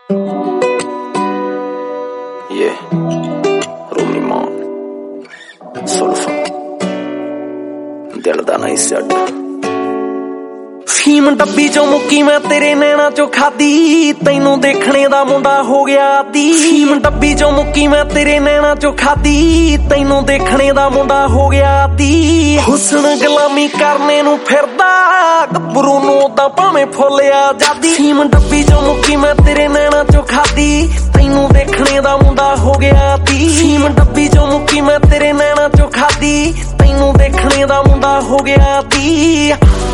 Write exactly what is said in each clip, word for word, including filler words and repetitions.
Yeah, Romney Mon, Sulfa, दिल दा नहीं सट ਫੀਮ ਡੱਬੀ ਚੋਂ ਮੁੱਕੀ ਮੈਂ ਤੇਰੇ ਨੈਣਾ ਚੋਂ ਖਾਦੀ ਤੈਨੂੰ ਦੇਖਣੇ ਦਾ ਮੁੰਡਾ ਹੋ ਗਿਆ ਆਦੀ ਫੀਮ ਡੱਬੀ ਚੋਂ ਮੁੱਕੀ ਮੈਂ ਤੇਰੇ ਨੈਣਾ ਚੋਂ ਖਾਦੀ ਤੈਨੂੰ ਦੇਖਣੇ ਦਾ ਮੁੰਡਾ ਹੋ ਗਿਆ ਆਦੀ ਹੁਸਨ ਗੁਲਾਮੀ ਕਰਨੇ ਨੂੰ ਫਿਰਦਾ ਗੱਭਰੂ ਨੂੰ ਤਾਂ ਭਾਵੇਂ ਫੁੱਲਿਆ ਜਾਦੀ ਫੀਮ ਡੱਬੀ ਚੋਂ ਮੁੱਕੀ ਮੈਂ ਤੇਰੇ ਨੈਣਾ ਚੋਂ ਖਾਦੀ ਤੈਨੂੰ ਦੇਖਣੇ ਦਾ ਮੁੰਡਾ ਹੋ ਗਿਆ ਆਦੀ ਫੀਮ ਡੱਬੀ ਚੋਂ ਮੁੱਕੀ ਮੈਂ ਤੇਰੇ ਨੈਣਾ ਚੋਂ ਖਾਦੀ ਤੈਨੂੰ ਦੇਖਣੇ ਦਾ ਮੁੰਡਾ ਹੋ ਗਿਆ ਆਦੀ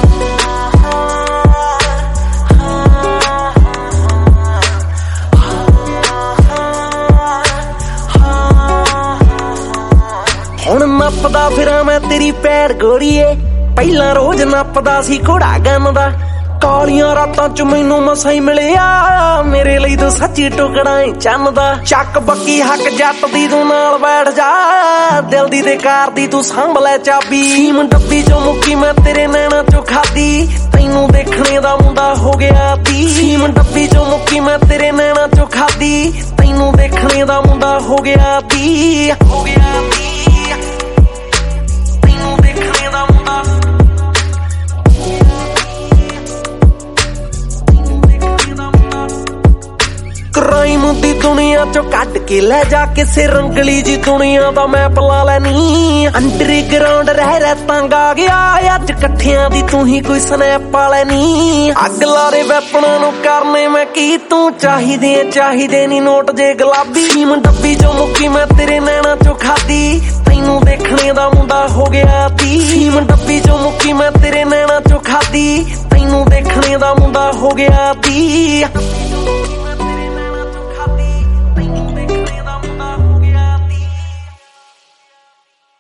ਹੁਣ ਨੱਪਦਾ ਫਿਰਾਂ ਮੈਂ ਤੇਰੀ ਪੈੜ ਗੋਰੀਏ ਪਹਿਲਾਂ ਰੋਜ਼ ਨੱਪਦਾ ਸੀ ਘੋੜਾ ਗੰਨ ਦਾ ਕਾਲੀਆਂ ਰਾਤਾਂ ਚ ਮੈਨੂੰ ਮਸਾਂ ਹੀ ਮਿਲਿਆ ਮੇਰੇ ਲਈ ਤੂੰ ਸੱਚੀ ਟੁਕੜਾ ਏ ਚੰਨ ਦਾ ਚੱਕ ਬੱਕੀ ਹੱਕ ਜੱਟ ਦੀ ਤੂੰ ਨਾਲ ਬੈਠ ਜਾ ਦਿਲ ਦੀ ਤੇ ਕਾਰ ਦੀ ਤੂੰ ਸੰਭ ਲੈ ਚਾਬੀ ਫੀਮ ਡੱਬੀ ਚੋਂ ਮੁੱਕੀ ਮੈਂ ਤੇਰੇ ਨੈਣਾ ਚੋਂ ਖਾਦੀ ਤੈਨੂੰ ਦੇਖਣੇ ਦਾ ਮੁੰਡਾ ਹੋ ਗਿਆ ਤੀ ਫੀਮ ਡੱਬੀ ਚੋਂ ਮੁੱਕੀ ਮੈਂ ਤੇਰੇ ਨੈਣਾ ਚੋਂ ਖਾਦੀ ਤੈਨੂੰ ਦੇਖਣੇ ਦਾ ਮੁੰਡਾ ਹੋ ਗਿਆ ਤੀ ਹੋ ਗਿਆ ਤੀ ਕ੍ਰਾਈਮ ਦੀ ਦੁਨੀਆ ਚੋਂ ਕੱਢ ਕੇ ਲੈ ਜਾ ਕਿਸੇ ਰੰਗਲੀ ਜੀ ਦੁਨੀਆ ਦਾ ਮੈਪ ਲਾ ਲੈਨੀ ਅੰਡਰਗਰਾਉਂਡ ਰਹਿ ਰਹਿ ਤੰਗ ਆ ਗਿਆ ਅੱਜ ਇਕੱਠਿਆਂ ਦੀ ਤੂੰ ਹੀ ਕੋਈ ਸਨੈਪ ਵਾਲੇ ਨੀ ਅੱਗ ਲਾਰੇ ਵੈਪਨਾਂ ਨੂੰ ਕਰਨੇ ਮੈਂ ਕੀ ਤੂੰ ਚਾਹੀਦੇ ਚਾਹੀਦੇ ਨੀ ਨੋਟ ਜੇ ਗੁਲਾਬੀ ਫੀਮ ਡੱਬੀ ਚੋਂ ਮੁੱਕੀ ਮੈਂ ਤੇਰੇ ਨੈਣਾ ਚੋਂ ਖਾਦੀ ਤੈਨੂੰ ਦੇਖਣੇ ਦਾ ਮੁੰਡਾ ਹੋ ਗਿਆ ਤੀ ਫੀਮ ਡੱਬੀ ਚੋਂ ਮੁੱਕੀ ਮੈਂ ਤੇਰੇ ਨੈਣਾ ਚੋਂ ਖਾਦੀ ਤੈਨੂੰ ਦੇਖਣੇ ਦਾ ਮੁੰਡਾ ਹੋ ਗਿਆ ਤੀ